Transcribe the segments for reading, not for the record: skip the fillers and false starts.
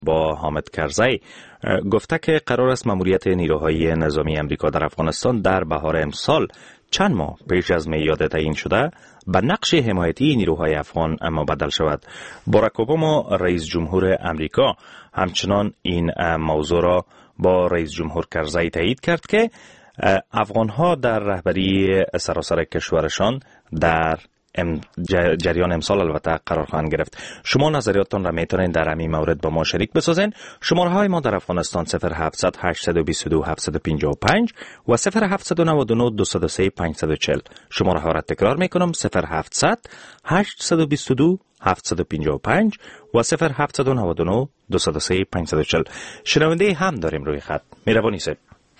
با حامد کرزی گفته که قرار است ماموریت نیروهای نظامی امریکا در افغانستان در بهار امسال چند ماه پیش از میعاد تعیین شده به نقش حمایتی نیروهای افغان مبدل شود. باراک اوباما رئیس جمهور امریکا همچنان این موضوع را با رئیس جمهور کرزی تایید کرد که افغانها در رهبری سراسر کشورشان در جریان امسال البته قرار خواهند گرفت. شما نظریاتتان را میتونید در همین مورد با ما شریک بسازین. شماره های ما در افغانستان 0700 822 755 و 0799 203 540. شماره ها را تکرار میکنم: 0700 822 755 و 0799 203 540. شنونده هم داریم روی خط. مهربانی صاحب.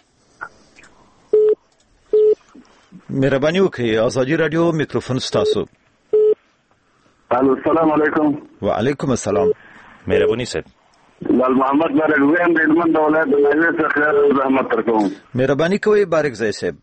مهرباني وکړئ. ازادي رادیو میکروفون ستاسو. الو السلام علیکم. وعلیکم السلام. مهرباني صاحب. لال محمد بارک ویم د هلمند ولایت د ناوې څخه زحمت درکوم. مهرباني کوئ بارک زئی صاحب.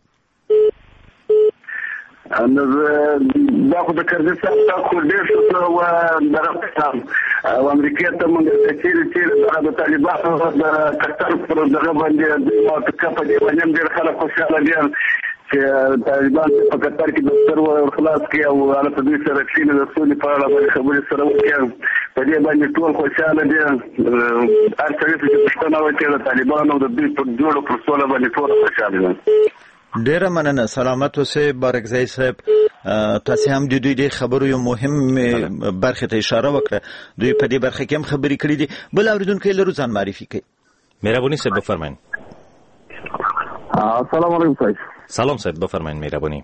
دا خو د کرزي صاحب خو ډېر څه و درته او امریکا ته موږ چې د طالبانو د کتر پر دغه باندې د کپا دی باندې ډېر خلک خوشاله دي چې طالبان په کتر کې د سرور خلاص کړي او علي په دې سره چې د سولې په اړه باندې خبرې سره وکړي. په دې باندې ټول خوشاله دي. هر څه چې پښتنه وکړي د طالبانو د دې په جوړو پر سوله باندې ټول خوشاله دي. ډیره مننه. سلامت اوسئ بارک زئی صاحب. تاسو هم د دوی خبرو یو مهم برخه ته اشاره وکړه. دوی په دې برخه کې هم خبرې کړې دي. بل اوریدونکو لرو ځان معرفي کړئ. مهرباني صاحب بفرمایئ. السلام علیکم صاحب. سلام صاحب بفرمایئ. مهربانی.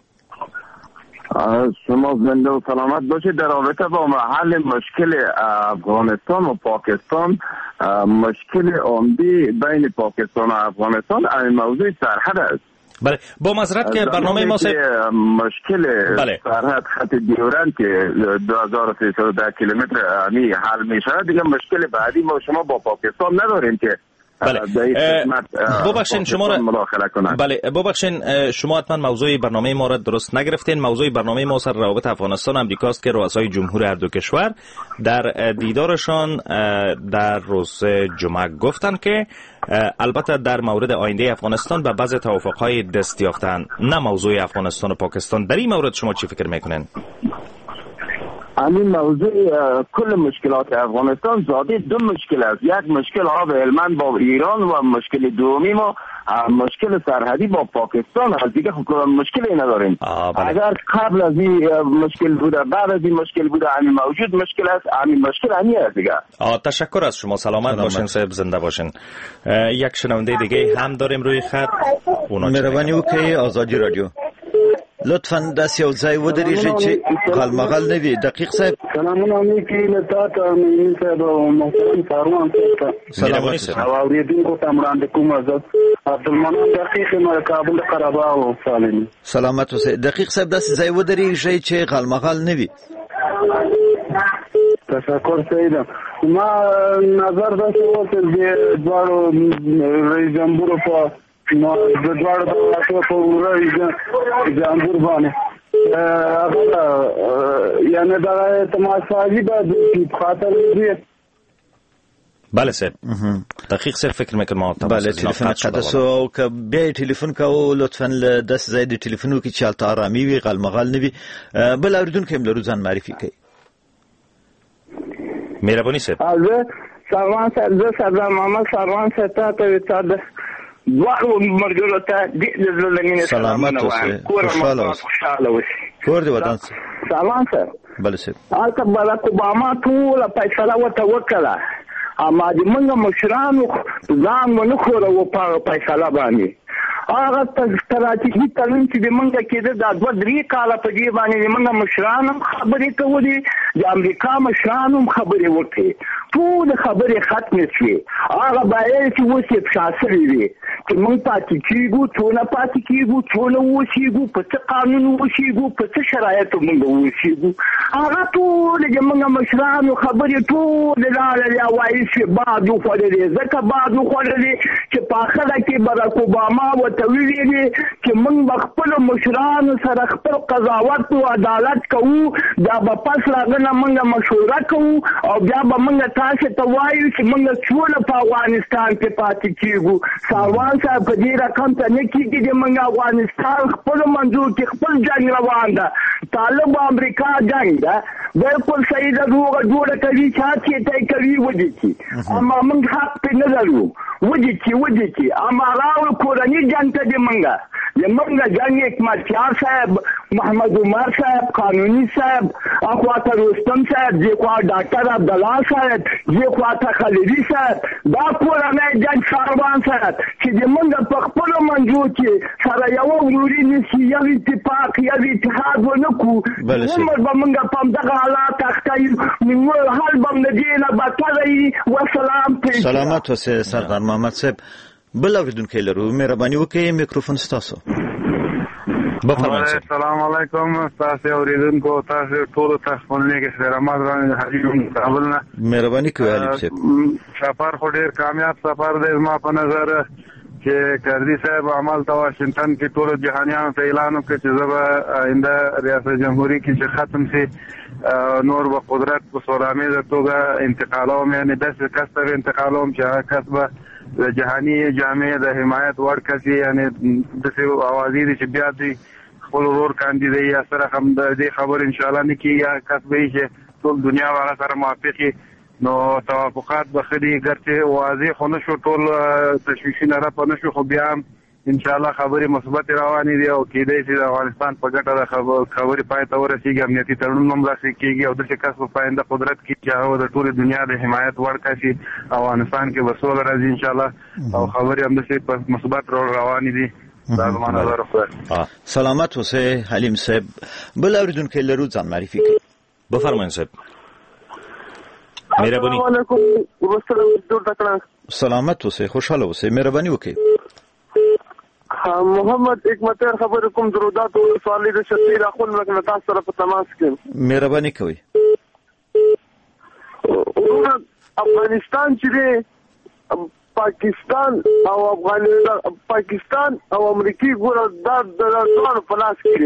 شما زنده و سلامت باشید. در رابطه با حل مشکل افغانستان و پاکستان، مشکل عمده بین پاکستان و افغانستان این موضوع سرحد است. بله با معذرت که برنامه ما مشکل سرحد خط دیورند که 2310 کیلومتر حل می شود، دیگه مشکل بعدی ما شما با پاکستان نداریم که بله ببخشید شما را ببخشید شما حتما موضوع برنامه ما را درست نگرفتین. موضوع برنامه ما سر روابط افغانستان امریکاست که رؤسای جمهور هر دو کشور در دیدارشان در روز جمعه گفتند که البته در مورد آینده افغانستان به بعض توافق‌های دست یافتند، نه موضوع افغانستان و پاکستان. در این مورد شما چی فکر میکنین؟ همین موضوع کل مشکلات افغانستان ذاتی دو مشکل است. یک مشکل آب هلمند با ایران و مشکل دومی ما مشکل سرحدی با پاکستان است. دیگه مشکلی نداریم. اگر قبل از این مشکل بوده بعد از این مشکل بوده همین موجود مشکل است. همین مشکل همین است دیگه. تشکر از شما. سلامت باشین صاحب. زنده باشین. یک شنونده دیگه هم داریم روی خط. مهربانی وکړئ. آزادی رادیو لطفاً داس یو ځای ودرېږئ چې غالمغال نه وي. دقیق صاحب سلامونه نیکی لتا ته مې صاحب او محترم فاروان صاحب. سلامونه صاحب. او اوریدونکو ته وړاندې کوم حضرت عبدالمنان دقیق ما کابل قره باغ سالم. سلامت اوسئ. دقیق صاحب داس ځای ودرېږئ چې غالمغال نه وي. تشکر سیدا. ما نظر داسې وکړ چې دواړو رئیس جمهور په ما د دواړو دولتونو په رئیس جمهور باندې یعنی دا تماشاجی به خاطر دې. بله صاحب. دقیق صاحب فکر میکنم ما بله تلفن قدس او که بیا تلفن کو لطفا ل 10 زائد تلفنو کې چالت آرامي وي غالمغال نه وي. بل اوریدونکو هم لرو ځان معرفي کوي. مهرباني صاحب. سلام صاحب. سردار محمد سروان صاحب ته ته دوارو مرګلو ته د زلمینه سلامت اوسئ. خوشاله اوسئ. کور دی ودان. سلام صاحب. بله صاحب. البته باراک اوباما ټول فیصله وکړه اما د موږ مشرانو ځان ونه خورو په فیصله باندې. هغه ستراتیژي تلین چې د موږ کېده د 2-3 کاله په دې باندې موږ مشران هم خبرې کولې، د امریکا مشران هم خبرې وکړي. ټول خبرې ختمې شوې. هغه باید چې اوس یې شاسرې وي چې موږ پاتې کېږو څونه پاتې کېږو څونه اوسېږو په څه قانون اوسېږو په څه شرایطو موږ اوسېږو هغه ټولې د موږ مشرانو خبرې ټولې لاړلې وایي چې باد وخوړلې ځکه باد وخوړلې چې په آخره کې باراک اوباما ورته ویلي چې موږ به خپلو مشرانو سره خپل قضاوت او عدالت کوو بیا به پس هغه نه موږ مشوره کوو او بیا به موږ تاسو ته وایو چې موږ څونه په افغانستان کې پاتې کېږو ساروان صاحب په دې رقم ته نه کېږي چې موږ افغانستان خپلو منځو کې خپل جنګ روان ده طالب امریکا جنګ ده بالکل صحیح ده روغه جوړه کوي چا چې ته کوي ودی کی اما موږ حق په نه لرو ودی کی اما راو کورنی جنګ ته دی موږ جنگ حکمتیار صاحب محمد عمر صاحب قانونی صاحب اخواته رستم صاحب جیخوا ډاکټر عبدالله صاحب جیخوا خلیلی صاحب دا کورنی جنگ ساروان صاحب چې د موږ په خپلو منځو کې سره یو وروري نشي یو اتفاق یو اتحاد ونه کړو عمر به موږ په همدغه حالات اخته یو حال به م د دې نه بدتره وي وسلام سلامت اوسئ سردار محمد صاحب بل اوریدونکی لرو مهرباني وکړئ میکروفون ستاسو بفرمایئ السلام علیکم تاسو اوریدونکو تاسو ټول تاسو باندې کې رحمت باندې حاضرون قبلنا مهرباني کوئ علي صاحب سفر خو ډیر کامیاب سفر دی ما په نظر چې کردی صاحب عمل ته واشنگټن کې ټول جهانیانو ته اعلان وکړ چې زه به آینده ریاست جمهوریت کې چې ختم شي نور به قدرت په سورامیزه توګه انتقالوم یعنی داسې کس ته انتقالوم چې هغه کس به د جهاني جامعې د حمایت وړ کس یعنی داسې اوازې دي چې بیا دوی خپل ورور کاندیدي یا سره هم د دې خبر انشاءالله نه کېږي یا کس به وي چې ټول دنیا به هغه سره موافق وي نو توافقات به ښه دي ګرچې واضح خو نه شو ټول تشویشونه رفع نه شو خو بیا هم انشاءالله خبرې مثبت روانې دي او کېدای شي د افغانستان په ګټه د خبرې پای ته ورسېږي امنیتي تړون هم لاسلیک کېږي او داسې کس په پاینده قدرت کې چې هغه د ټولې دنیا د حمایت وړ کس شي افغانستان کې به سوله راځي انشاءالله او خبرې همداسې په مثبت ډول روانې دي دا زما نظر خو سلامت اوسئ حلیم صاحب بل اوریدونکی لرو ځان معرفي کړئ بفرمایئ صاحب مهرباني سلامت اوسئ خوشاله اوسئ مهرباني وکړئ محمد حکمتیار خبر کوم درودات او سوالې د شتیر اخون مګنه تاسو سره په تماس کې مهرباني کوئ افغانستان چې پاکستان او پاکستان او امریکای ګور د دوه په لاس کې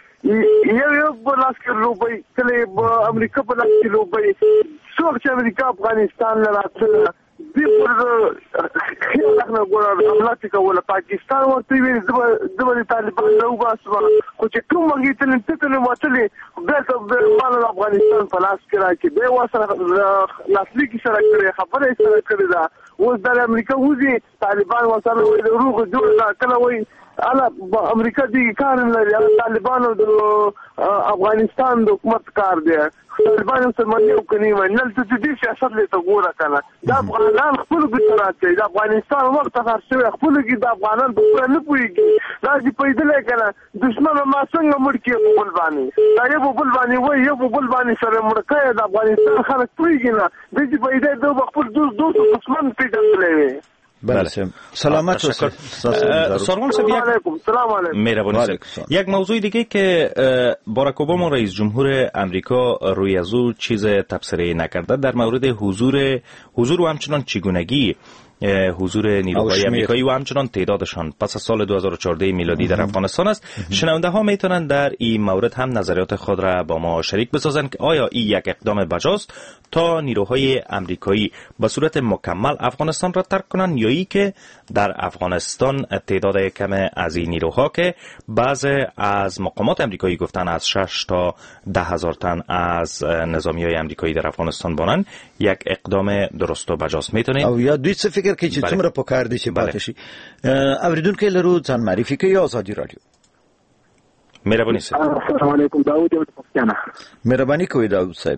یو په لاس کې لوبي کله امریکا په لاس کې لوبي څوک چې امریکا افغانستان نه راځي دی پر خیالونه ګورل حمله کوله پاکستان ورته وی د طالبان نو باسو خو چې کوم وګړي ته نه وتلې د افغانستان په لاس کې راځي به وسره لاسلیک سره کړی خبره سره کړی دا اوس د امریکا وځي طالبان وسره روغ جوړ کله وای انا امریکا دي کار نه لري طالبان او افغانستان د حکومت کار دی طالبان سره منو کني ونل ته دې سیاست له تو ګوره کنه دا افغانان خپل ګټرات دی د افغانستان وخت هر څه خپل کې د افغانان په نه پويږي دا چې پیدل کنه دشمن ما څنګه مړ کې بل باندې دا یو بل باندې وای یو بل باندې سره مړ کې د افغانستان خلک پويږي نه د دې پیدل د خپل دوست دشمن پیژندلې بله سلامت اوسئ سروان صاحب سلام علیکم مهربانی یک موضوع دیگه که باراک اوباما رئیس جمهور امریکا روی از او چیز تبصره نکرده در مورد حضور و همچنان چگونگی حضور نیروهای آمریکایی و همچنان تعدادشان پس از سال 2014 میلادی در افغانستان است. شنونده ها میتونن در این مورد هم نظریات خود را با ما شریک بسازند که آیا این یک اقدام بجاست تا نیروهای آمریکایی به صورت مکمل افغانستان را ترک کنند یا ای که در افغانستان تعداد کم از این نیروها که بعض از مقامات آمریکایی گفتن از 6 تا 10,000 تن از نظامیای آمریکایی در افغانستان بانند یک اقدام درست و بجاست میتونه او یا دوی څه فکر کوي چې څومره پکار دي چې پاتې شي اوریدونکو لرو ځان معرفي کوي آزادي رادیو مهرباني صاحب السلام علیکم داوود پښتانه مهرباني کوي داوود صاحب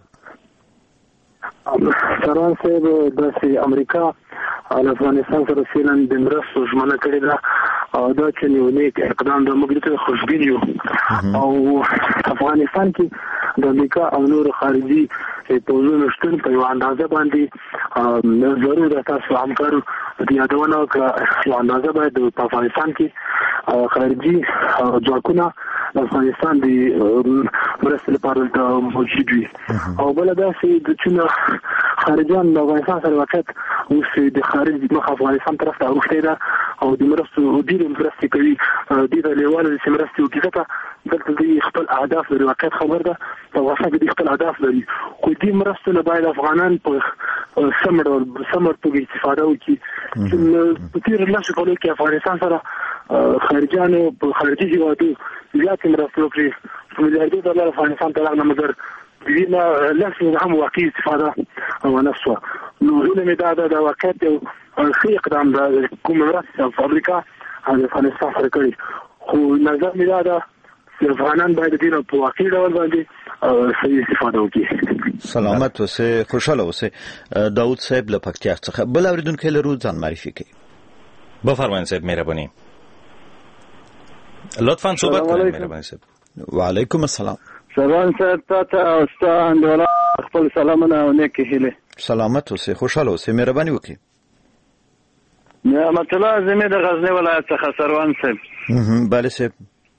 سروان صاحب د امریکا افغانستان سره سیلان د مرستو ژمنه کړې ده او دا چې یو نیک اقدام د موږ ته خوشبین یو او افغانستان کې د امریکا او نور خارجي پوځونو شتون په یو اندازه باندې ضرور د تاسو همکارو د یادونه وکړه یو اندازه باید په افغانستان کې خارجي ځواکونه د افغانستان د مرستې لپاره موجود وي او بل دا چې د چین خارجيان د افغانستان سره وخت اوس د خارج مخ افغانستان طرف ته اوښتي ده او د مرستو ډیر مرستې کوي د لیواله د مرستې وکړه دلته د خپل اهداف لري واقعیت خبر ده او واسه د خپل اهداف لري خو دې مرستو نه باید افغانان په سمر توګه استفاده وکړي چې په تیر لاسو کولو کې افغانستان سره خارجيانو په خارجي هیوادو زیات مرستې وکړي ملیاردي ډالر افغانستان ته راغله مګر دینا لاسو هم واقعي استفاده او نفسه نو علم دا واقعیت یو ښه اقدام ده کوم مرستې په امریکا او افغانستان سره کوي خو نظر می دا افغانان باید دینه په واقعي ډول باندې صحیح استفاده وکړي. سلامت اوسه، خوشاله اوسه. داوود صاحب له پکتیا څخه بل اوریدونکو لرو ځان معرفي کړئ. بفرمایئ صاحب مهرباني. لطفاً صحبت کنید مهرباني صاحب. وعلیکم السلام. سلام صاحب تاسو او ستاسو انډولا خپل سلامونه او نیکی هیله. سلامت اوسه، خوشاله اوسه، مهرباني وکړئ. نعمت الله زمي د غزنی ولایت څخه سروان صاحب. بله صاحب.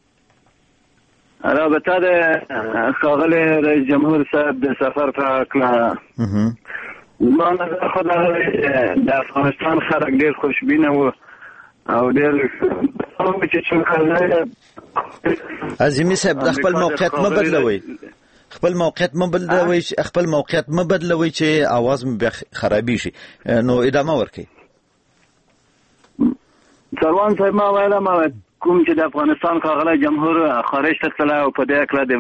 رابطه د ښاغلي رئیس جمهور صاحب د سفر په ما نظر خو د افغانستان خلک ډېر خوشبینه وو او ډېر عظیمي صاحب د خپل موقعیت مه بدلوئ. خپل موقعیت مه بدلوئ چې اواز مو بیا خرابي شي. نو ادامه ورکړئ. سروان صاحب ما ویله کوم چې د افغانستان ښاغلی جمهور خارج ته تللی او په دې هکله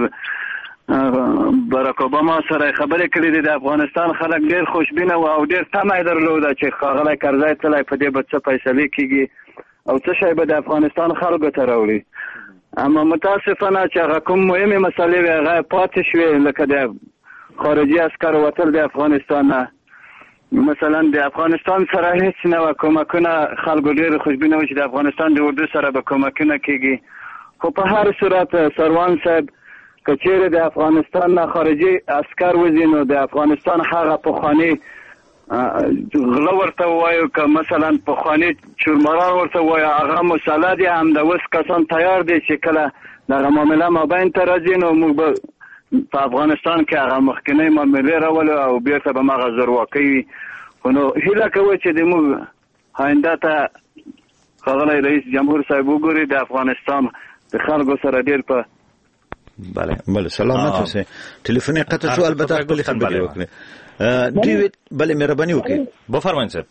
د باراک اوباما سره خبرې کړې دي. د افغانستان خلک ډېر خوشبینه وو او ډېر تمه یې درلوده چې ښاغلی کرزی تللی په دې به څه فیصلې کېږي او څه شی به د افغانستان خلکو ته راوړي. اما متاسفانه چې هغه کوم مهمې مسلې وې هغه پاتې شوې لکه د خارجي عسکرو وتل د افغانستان نه. مثلا د افغانستان سره هیڅ نه و کومکونه خلکو ډېر خوشبینه و چې د افغانستان د اردو سره به کومکونه کېږي. خو په هر صورت سروان صاحب که چیرې د افغانستان نه خارجي عسکر وځي نو د افغانستان هغه پخواني غله ورته ووایو که مثلا پخواني چورماران ورته ووایو هغه مسله دي هم د اوس کسان تیار دي چې کله دغه معامله مابین ته راځي نو موږ به په افغانستان کې هغه مخکنۍ معاملې راولو او بیرته به مغه زورواکۍ وي. خو نو هیله کوو چې د موږ آینده ته ښاغلی رئیس جمهور صاحب وګوري د افغانستان د خلکو سره ډېر په بله سلامت اوسئ. ټلیفون یې قطع شو، البته خپلې خبرې وکړئ. ډیوید بله مهرباني وکړئ. بفرمایئ صاحب.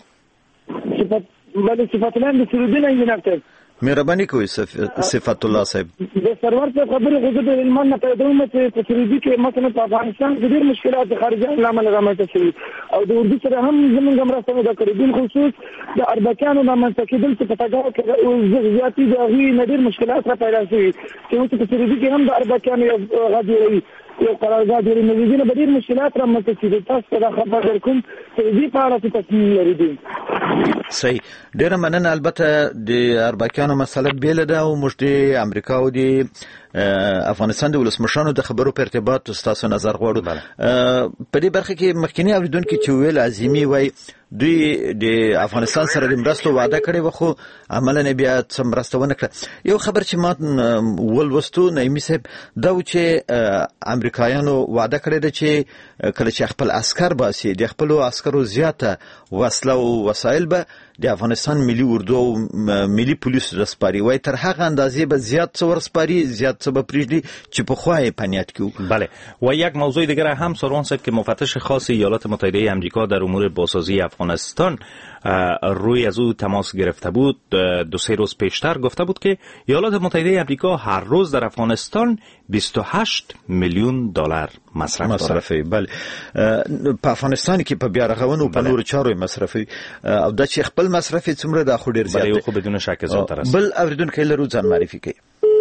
بله صفت الله د سرودین انجینر صاحب مهرباني کوئ صفت الله صاحب. د سرور څخه خبرې غوښتل د علمان نه پیدا ومه چې په سرودي کې مثلا په افغانستان کې ډېر مشکلات د خارجيانو له امله رامنځته شوي او د اردو سره هم زموږ مرسته نه ده کړې. بالخصوص د اربکیانو رامنځته کېدل چې په تګاو کې زیاتې د هغوی نه ډېر مشکلات را پیدا شوي چې اوس په سرودي کې هم د اربکیانو یو غږ جوړوي یو قرارداد جوړوي نو دې نه به ډېر مشکلات رامنځته شي. تاسو ته دا خبر درکوم چې دې په اړه څه تصمیم لري دي. صحیح، ډیره مننه. البته د اربکیانو مسله بیل ده او موږ د امریکا او د افغانستان د ولسمشرانو د خبرو په ارتباط تاسو نظر غواړو. په دې برخه کې مخکنی اوریدونکو چې ویل عظیمي وای دوی د افغانستان سره د مرستو وعده کړې و خو عملاً بیا څه مرسته ونه کړه. یو خبر چې ما ولوستو نایمي صاحب دا و چې امریکایانو وعده کړې ده چې کله چې خپل عسكر باسي د خپل عسکرو زیاته وسله او وسایل به د افغانستان ملي اردو او ملي پولیس رسپاري وای تر هغه اندازې به زیات څور سپاري زیات څه به پریږدي چې په خوای پنیات کیو. بله و یک موضوع دیگر هم سروان صاحب که مفتش خاص ایالات متحده آمریکا در امور بازسازی افغانستان روی از او تماس گرفته بود 2-3 روز پیشتر گفته بود که ایالات متحده آمریکا هر روز در افغانستان 28 میلیون دلار مصرفه. بله په افغانستان کې په بیا رغونو په نور چارو مصرفي او د چې خپل مصرفي څومره د خو ډیر زیات بله خو بدون شک زیاتره است. بل اوریدونکو لرو ځان معرفي کوي.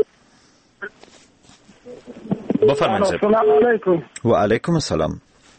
بفرمایئ. السلام علیکم. وعلیکم السلام.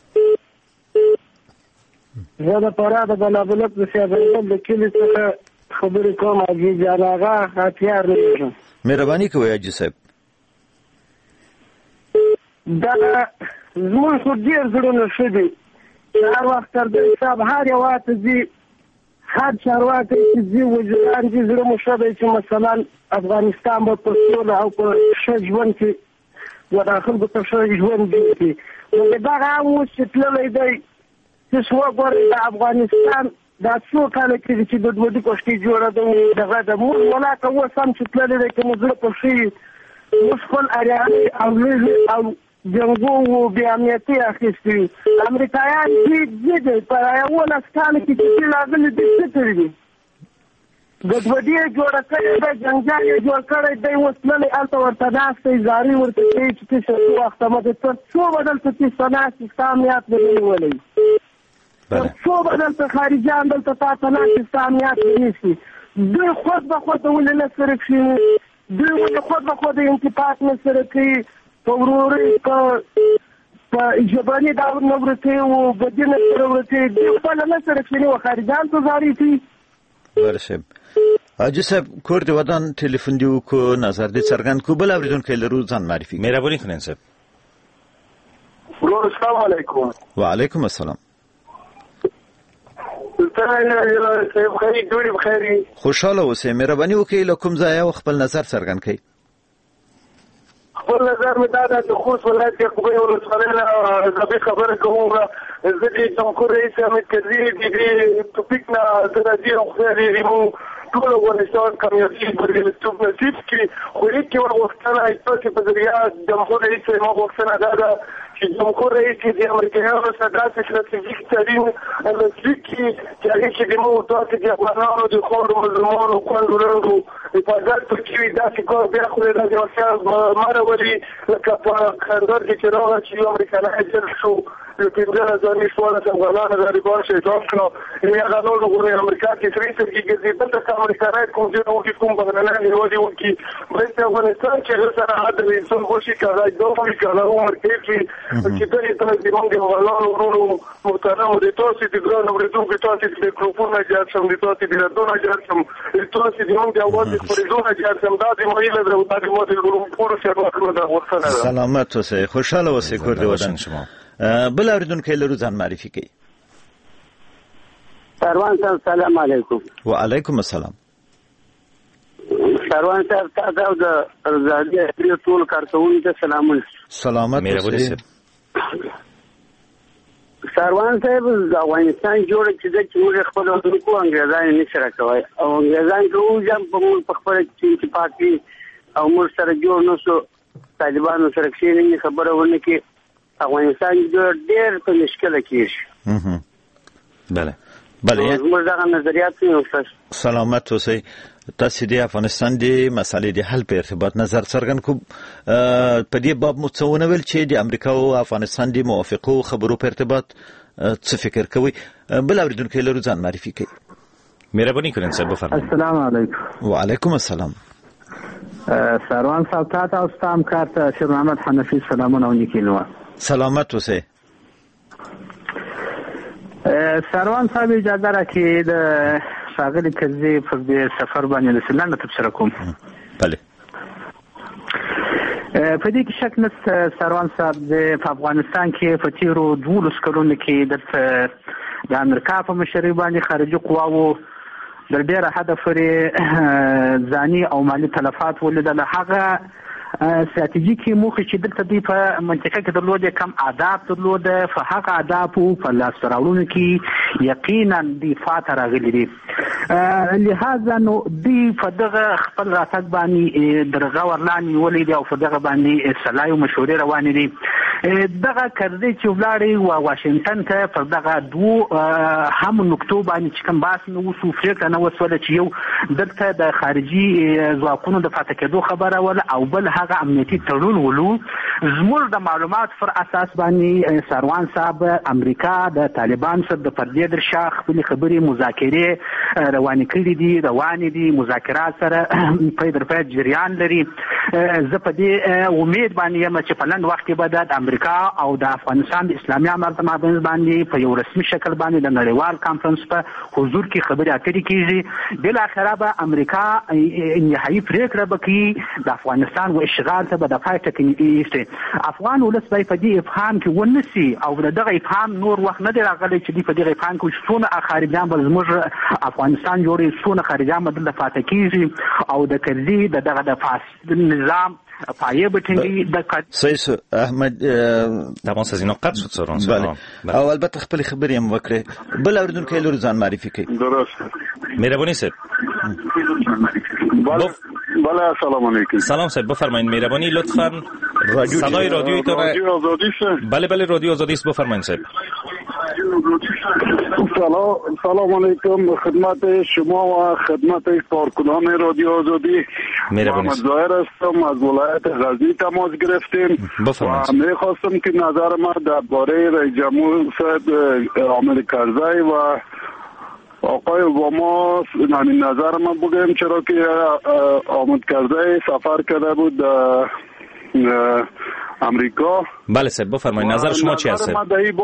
زه د فراه د بلابلک د سیابل د کلی څخه خبرې کوم. عزیز علاقه خاطیار لرم. مهرباني کوئ حاجي صاحب. دا زموږ خو ډېر زړونه ښه دي چې هر وخت کرداري صاحب هر هېواد ته ځي هر چارواکی چې ځي وزیران دي زړه مو ښه دی چې مثلا افغانستان به په سوله او په ښه ژوند کې و د خلکو ته ښه ژوند جوړ کړي نو دغه هم اوس چې تللی دی چې وګورئ د افغانستان دا څو کاله کېږي چې د دوه پښتۍ جوړه ده دغه د موږ ولاکه اوس هم چې تللی دی که مو زړه پښې موږ خپل اریانې او لږې او جنګو و بې امنیتي اخیستي امریکایان ځي دی په 11 کاله کې چې دوی راغلي دي څه کړي دي ګډوډي یې جوړه کړې ده جنګجال یې جوړ کړی دی اوس تللی هلته ورته ناست دی زاري ورته کوي چې ته څه وخته مه دی تر څو به دلته ته ناست ستا امنیت به نه نیولی تر څو به دلته خارجیان دلته تا ته ناست ستا امنیت به نیسي دوی خود به خود ولې نه سره کښېني دوی ولې خود به خود انتفاق نه سره کوي په ورورۍ په ژبني ډول نه ورکوي و بدي نه سره ورکوي دوی خپله نه سره کښېني و خارجیان ته زاري کوي برشب حاجی صاحب کور دی ودان تلیفون دی وکړو نظر دې څرګند کړو بل اورېدونکی لرو ځان معرفي مهرباني کنین صاحب ورور السلام علیکم وعلیکم السلام صاحب خیری دوړي بخیری خوشاله اوسئ مهرباني وکړئ له کوم ځایه خپل نظر څرګند کړئ خپل نظر مې دا ده چې خوست ولایت کې قبۍ ولسوالۍ نه زه خبره کوم زه د جمهور رئیس حامد کرزي د دې ټوپک نه د راځي او خدای دې موږ ټول افغانستان کامیابي بریالیتوب نصیب کړي خو هېڅ یوه غوښتنه ستاسې په ذریعه جمهور رئیس زما غوښتنه دا ده چې جمهور رئیس کې د امریکایانو سره داسې ستراتیژیک تړون لاسلیک کړي چې هغې کې د موږ داسې د افغانانو د خوړو مظلومانو خوندو رنګو حفاظت پکې وي داسې کار بیا خو د ځوانتیا مه راولي لکه په کندهار کې چې راغله چې یو امریکایي جلب شو یو 15,000 14 افغانانو غریبان شهیدان کړه هغه نور وګورئ امریکا کې سرې سترګې ګرځي دلته امریکایان کوم ځای وکړي کوم بهرنیان هېواد وکړي بلکې افغانستان چې هغه سره عدل انسان وشي که هغه دغه وي که هغه عمر تېر شي چې دغې ته د موږ د افغانانو ورونو محترمو د تاسې د ګران اورېدونکو تاسې د میکروفون جار شم د تاسې د ردونه جار شم د تاسې د موږ د اواز د خپرېدونه جار شم دا د مایله ده او دا د ما د ټولو شهروانو د غوښتنه ده سلامت اوسئ خوشحاله اوسئ کور د وطن شما بل اورېدونکی لرو ځان معرفي کوي سروان صاحب سلام علیکم وعلیکم السلام سروان صاحب تاسو او د ازادي اړیو ټول کارکونکو ته سلامونه سلامت اوسئ سروان صاحب د افغانستان جوړ چې موږ خپل ودونکو انګريزان نه سره کوي او انګريزان کوو چې په خپل اتفاق کې او موږ سره جوړ نو سو طالبانو سره کښېني خبره ونه کې افغانستان ډېر په مشکله کېږي بله بله موږ دغه نظریات یو سلامت اوسئ تاسو د افغانستان د مسالې د حل په ارتباط نظر څرګند کو په دې باب مو څه ونه ویل چې د امریکا او افغانستان د موافقو خبرو په ارتباط څه فکر کوي بل اورېدونکی لرو ځان معرفي کوي مهرباني کنین صاحب بفرمایئ السلام علیکم وعلیکم السلام سروان صاحب تاسو او ستام کارت شیر محمد حنفی سلامونه او نیکینوا سلامت اوسئ سروان صاحب اجازه راکړئ د ښاغلي کرزي پر دې سفر باندې د سلنډ تبصره کوم بله په دې کې شک نشته سروان صاحب په افغانستان کې په تیرو 12 کلونو کې د امریکا په مشرۍ باندې خارجي قواوو د ډېره حده پورې ځاني او مالي تلفات ولیدل هغه استراتیژیکي موخې چې دلته دوی په منطقه کې درلودې کم آداب درلوده په هغه آدابو په لاسته راوړنو کې یقینا دوی فاته راغلي دي لهذا نو دوی په دغه خپل راتګ باندې درغه ورلان نیولې دي او په دغه باندې سلای او مشورې روانې دي دغه کرزي چې ولاړې و واشنگټن ته پر دغه دوه هم نقطو باندې چې کوم باس نو وسو فکر نه وسوله چې یو دلته د خارجي ځواکونو د فاته کېدو خبره ولا او بل هغه امنیتي تړون ولو زموږ د معلومات پر اساس باندې سروان صاحب امریکا د طالبان سره د پردې در شاخ خپل خبرې مذاکرې روانې کړې دي روانې دي مذاکرات سره په در په جریان لري زه په دې امید باندې یم چې په لنډ وخت کې به د امریکا او د افغانستان د اسلامي امارت مابین باندې په یو رسمي شکل باندې د نړیوال کانفرنس په حضور کې خبرې اترې کیږي. بل اخره به امریکا نهایي پریکړه وکړي د افغانستان و اشغال ته به د پای ټکی ایستي. افغان ولس به په دې افهام کې ونسی او دغه افهام نور وخت نه دی راغلی چې په دغه افهام کې څونه خارجيان بل زموږ افغانستان جوړي څونه خارجيان بدل د فاتح کیږي او د کرزي د فاسد نظام پایه بټنګي د سید احمد تماس از اینا قطع شد سران. بله او البته خپل خبري هم وکړه. بل اوریدونکو لور ځان معرفي کړي. درست. مهربانی صاحب. بله السلام علیکم. سلام صاحب بفرمایید. مهربانی لطفاً صدای رادیویتون رادیو آزادی است. بله رادیو آزادی است بفرمایید صاحب. سلام علیکم خدمت شما و خدمت کارکنان رادیو آزادی. محمد ظاهر هستم از ولایت غزنی تماس گرفتیم و میخواستم که نظر ما درباره رئیس جمهور حامد کرزی و آقای اوباما نظر ما بگیم، چرا که حامد کرزی سفر کرده بود امریکا. بله صاحب بفرمایید نظر شما چی هست؟ نظر ما در این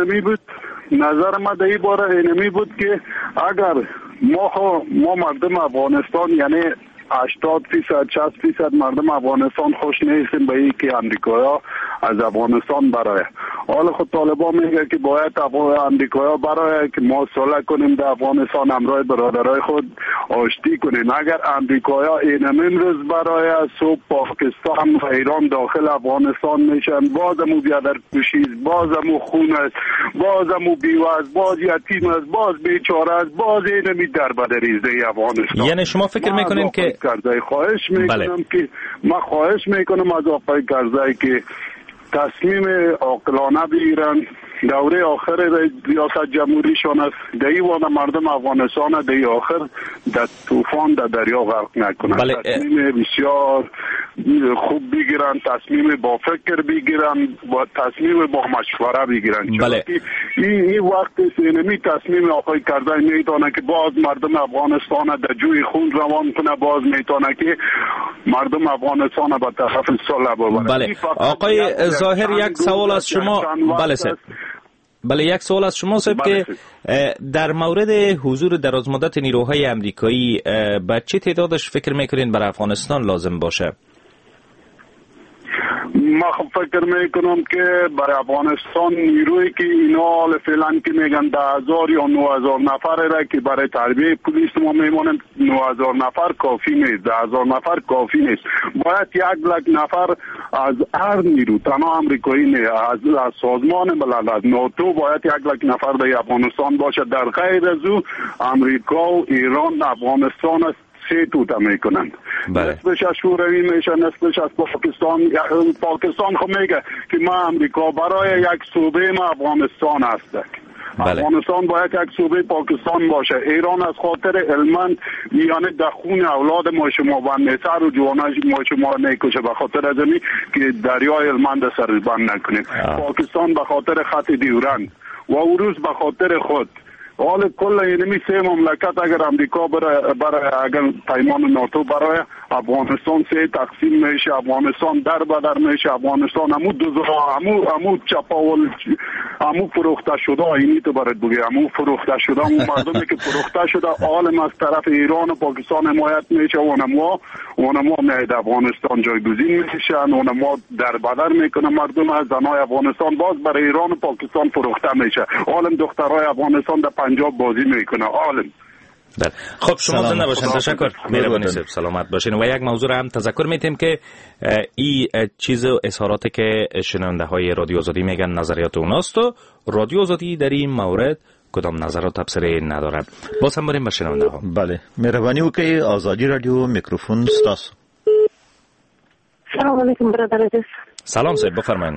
باره اینمی بود که اگر ما مردم افغانستان یعنی 80% 60% مردم افغانستان خوش نیستیم به این که امریکایا از افغانستان برای. حالا خود طالبان میگه که باید امریکایا برای که ما صلح کنیم در افغانستان، همراه برادرای خود آشتی کنیم. اگر امریکایا این امروز برای صبح پاکستان و ایران داخل افغانستان میشن، بازمو بیادر کشید، بازمو خون است، بازمو بیوه است، باز یتیم است، باز بیچاره است، باز اینمی در بدریزه افغانستان. یعنی شما فکر میکنین که خواهش میکنم که خواهش میکنم از آقای کرزی که تصمیم عاقلانه بگیرن. دوره آخر ریاست جمهوریشان است. دیوان مردم افغانستان در آخر در طوفان در دریا غرق نکنند. تصمیم بسیار خوب بگیرن، تصمیم با فکر بگیرن، با تصمیم با مشوره بگیرن. بله. این وقت سینمی تصمیم آقای کرزی میتونه که باز مردم افغانستان در جوی خون روان کنه، باز میتونه که مردم افغانستان به طرف صلح ببره. بله آقای ظاهر یک سوال از شما. بله صاحب. بله یک سوال از شما صاحب که در مورد حضور درازمدت نیروهای امریکایی به چه تعدادش فکر میکنین برای افغانستان لازم باشه؟ ما فکر میکنم که برای افغانستان نیروی که اینا فعلا که میگن 10,000 یا 9,000 نفر را که برای تربیه پلیس ما میمونیم 9,000 نفر کافی نیست، 10,000 نفر کافی نیست. باید 100,000 نفر از هر نیرو، تنها امریکایی نه، از سازمان ملل، از ناتو باید 100,000 نفر در افغانستان باشه. در غیر از او امریکا و ایران افغانستان است سه توتا میکنند. نصفش از شوروی میشه، نصفش از پاکستان خب میگه که ما امریکا برای یک صوبه ما افغانستان هست. افغانستان باید یک صوبه پاکستان باشه. ایران از خاطر علمند یعنی در خون اولاد ما شما بند سر و جوانای ما شما نیکشه، به خاطر از اینی که دریای علمند سر بند نکنیم. پاکستان به خاطر خط دیورند و روس به خاطر خود. حال کل اینمی سه مملکت اگر امریکا برای اگر پیمان ناتو برای افغانستان سه تقسیم میشه، افغانستان در بدر میشه، افغانستان همو چپاول همو فروخته شده. اینی تو برات بگم همو فروخته شده، همو مردمی که فروخته شده عالم از طرف ایران و پاکستان حمایت میشه و اونما میاد افغانستان جایگزین میشن، اونما در بدر میکنه مردم از زنای افغانستان باز برای ایران و پاکستان فروخته میشه. عالم دخترای افغانستان در پنجاب بازی میکنه عالم. خب شما زنده باشین. تشکر. مهربانی صاحب سلامت باشین. و یک موضوع هم تذکر میتیم که این چیز اظهاراتی که شنونده های رادیو آزادی میگن نظریات اوناست و رادیو آزادی در این مورد کدام نظرات تبصره ندارد. باز هم بریم به شنونده ها. بله مهربانی وکړئ. آزادی رادیو میکروفون ستاسو. سلام علیکم برادر عزیز. سلام صاحب بفرمایید.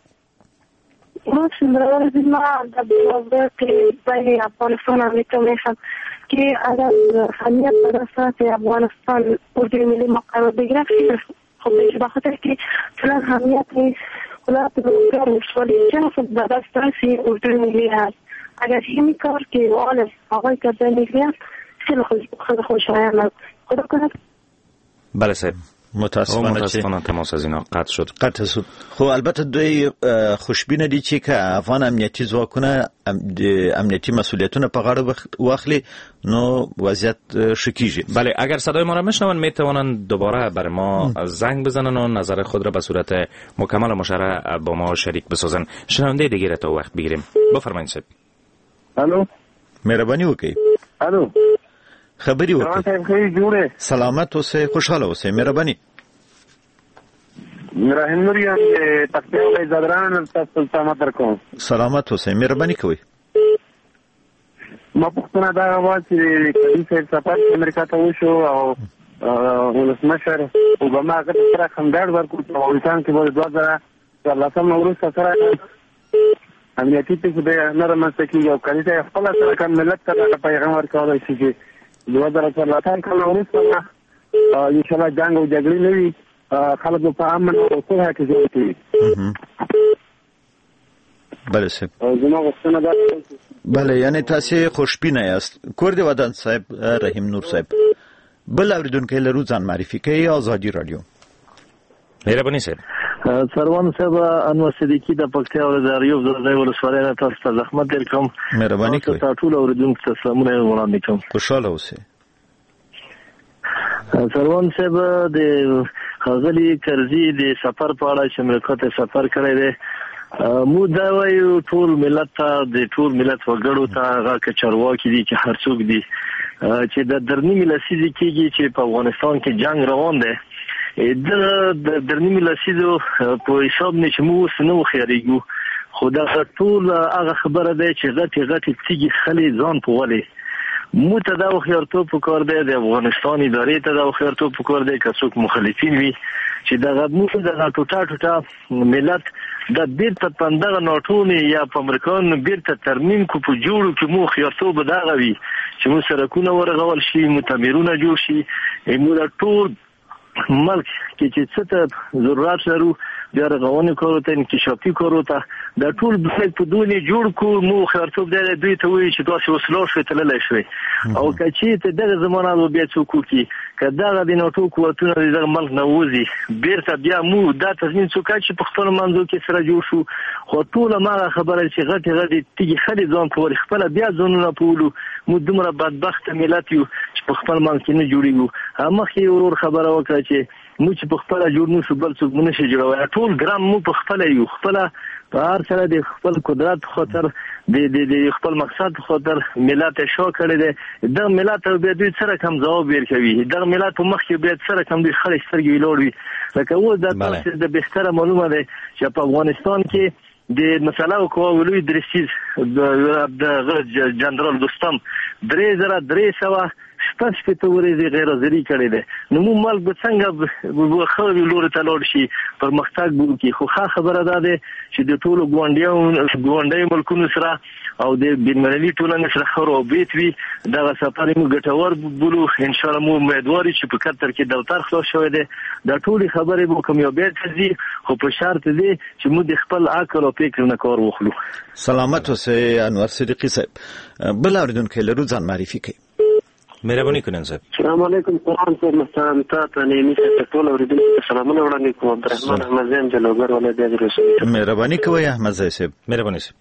ما برادر عزیز ما در باب که بین افغانستان و امریکا میخوام که اگر امنیت مدرسات افغانستان اردوی ملی ما قرار بگیره خب به خاطر که فعلا امنیت ولایت روزگار ولسوالی خب به دست رسی اردوی ملی هست. اگر این کار که آقای کرزی میگوید خیلی خوشایند خدا کنه. بله صاحب متاسفانه تماس از اینا قطع شد. خو البته دوی خوشبینه دي چې که افغان امنیتي ځواکونه امنیتي مسئولیتونه په غاړه واخلي نو وضعیت شکیږي. بله، اگر صدای ما را میشنون میتوانند دوباره بر ما زنگ بزنن و نظر خود را به صورت مکمل و مشرح با ما شریک بسازن. شنونده دیگه را تا وقت بگیریم. بفرمایید صاحب. الو، مهرباني وکړئ. الو، خبري وکړئ. سلامت اوسئ، خوشاله اوسئ، مهرباني. رحیم نوریان پکتیا ولایت زادران تاسو سلامت درکوم. سلامت اوسئ، مهرباني کوئ. ما پوښتنه دا وه چې کلي صاحب سفر امریکا ته وشو او ولسمشر اوباما هغه ته سره خنداړ ورکړو په افغانستان کې به 2014 نه وروسته سره امنیتي پیښې نه رامنځته کېږي او کلي ته خپله سره کوم ملت ته دغه پیغام ورکولی شي چې 2014 کال وروسته انشاءالله جنګ او جګړې نه وي، خلک به په امن او صلح کې ژوند کوي. بله صاحب. زما غوښتنه دا بله، یعنی تاسې خوشبینه یاست. کور دې ودان صاحب رحیم نور صاحب. بل اوریدونکی لرو ځان معرفي کوي. آزادي رادیو. مهرباني صاحب. سروان صاحب انور صدیقی د پکتیا ولایت ریوب د ولسوالۍ نه تاسو ته زحمت درکوم. مهرباني کوئ. تاسو ټول اوریدونکو ته سلامونه وړاندې کوم. خوشاله اوسئ. سروان صاحب د غزلی کرزي د سفر په اړه چې امریکا ته سفر کړی دی، مو دا وایو ټول ملت ته، د ټول ملت وګړو ته، هغه که چارواکي دي چې هر څوک دي چې د درنیمې لسیزې کېږي چې په افغانستان کې جنگ روان دی، د درنیمې لسیزو په حساب نه چې موږ اوس نه وخیارېږو، خو دا ټول هغه خبره دی چې غټې غټې تیږې خلې ځان په ولې مو ته دا وخیارتوب پکار دی، د افغانستان ادارې ته دا وخیارتوب پکار دی که څوک مخالفین وي چې دغه موږ دغه ټوټه ملت د بیرته پندغه ناټونې یا په امریکایانو بیرته ترمیم کو په جوړو کې مو خیارتوب دغه وي چې مو سړکونه ورغول شي، مو تعمیرونه جوړ شي، مو د ټول ملک کې چې څه ته ضرورت لرو بیا رغونې کارو ته، انکشافي کارو ته، د ټول بلک په دونې جوړ کو مو خیارتوب دی دوی ته وایي چې داسې وسلو شوې تللی شوې او که چېرته دغه زمانه به بیا څوک وکړي، که دغه د ناټو قوتونه د دغه ملک نه ووځي بیرته بیا مو دا تضمین څوک چې په خپلو منځو کې سره جوړ شو، خو ټوله هماغه خبره چې غټې غټې تیږې خلې ځان په ورې خپله بیا ځانونه پولو، مو دومره بدبخته ملت یو چې په خپل منځ کې نه جوړېږو. مخکې ورور خبره وکړه چې مو چې په خپله جوړ نه شو بل څوک مو نشي جوړولی، ټول ګرام مو په خپله یو، خپله په هر سره د خپل قدرت خاطر د خپل مقصد خاطر ملت شا کړی دی. دغه ملت بیا دوی سره کم ځواب ورکوي، دغه ملت په مخ کې بیا سره کم دوی خړې سترګې ولاړ وي. لکه اوس دا تاسو د بهتره معلومه دی چې په افغانستان کې د مسله او کوولوی درسیز د جنرال دوستم 3300 شپږ ورځې غیر حاضري کړې ده، نو موږ ملک به څنګه خو لوري ته لاړ شي پرمختګ وکړي. خو ښه خبره ده چې د ټولو ګاونډیو ملکونو سره او د بین‌المللي ټولنې سره ښه روابط وي، دغه سفر موږ ګټور بولو. انشاءالله موږ امیدوار یو چې په قطر کې دفتر خلاص شوی دی، دا ټولې خبرې به کامیابیت ته ځي، خو په شرط دی چې موږ د خپل عقل او فکر نه کار واخلو. سلامت اوسئ انور صدیقی صاحب. بل اوریدونکی لرو ځان معرفي کوي. مهرباني کنن صاحب. السلام علیکم. قرآن صاحب مستعان ته نیمه ته ټول اوریدونکو سلامونه وړاندې کوم. عبدالرحمن احمدزی جلوګر ولایت رسول. مهرباني کوي احمدزی صاحب. مهرباني صاحب.